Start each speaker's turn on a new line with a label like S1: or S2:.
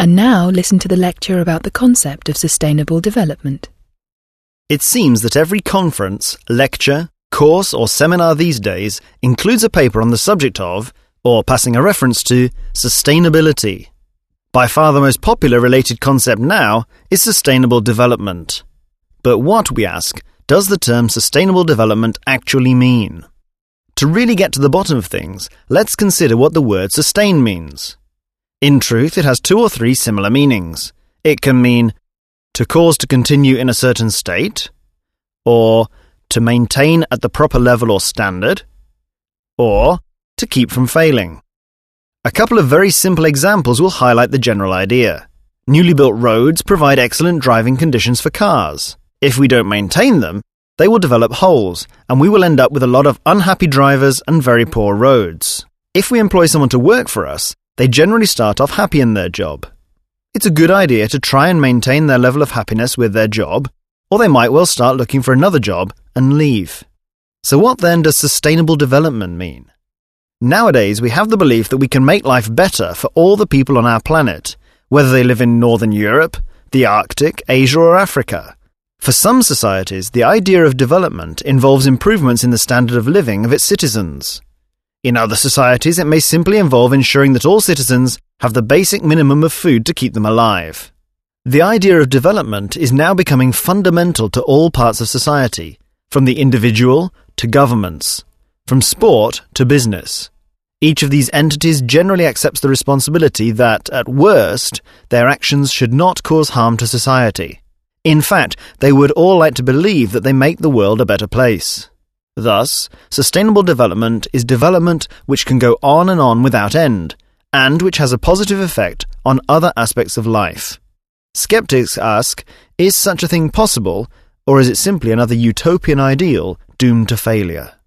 S1: And now listen to the lecture about the concept of sustainable development.
S2: It seems that every conference, lecture, course or seminar these days includes a paper on the subject of, or passing a reference to, sustainability. By far the most popular related concept now is sustainable development. But what, we ask, does the term sustainable development actually mean? To really get to the bottom of things, let's consider what the word sustain means. In truth, it has 2 or 3 similar meanings. It can mean to cause to continue in a certain state, or to maintain at the proper level or standard, or to keep from failing. A couple of very simple examples will highlight the general idea. Newly built roads provide excellent driving conditions for cars. If we don't maintain them, they will develop holes, and we will end up with a lot of unhappy drivers and very poor roads. If we employ someone to work for us, they generally start off happy in their job. It's a good idea to try and maintain their level of happiness with their job, or they might well start looking for another job and leave. So what then does sustainable development mean? Nowadays, we have the belief that we can make life better for all the people on our planet, whether they live in Northern Europe, the Arctic, Asia or Africa. For some societies, the idea of development involves improvements in the standard of living of its citizens. In other societies, it may simply involve ensuring that all citizens have the basic minimum of food to keep them alive. The idea of development is now becoming fundamental to all parts of society, from the individual to governments, from sport to business. Each of these entities generally accepts the responsibility that, at worst, their actions should not cause harm to society. In fact, they would all like to believe that they make the world a better place. Thus, sustainable development is development which can go on and on without end, and which has a positive effect on other aspects of life. Skeptics ask, is such a thing possible, or is it simply another utopian ideal doomed to failure?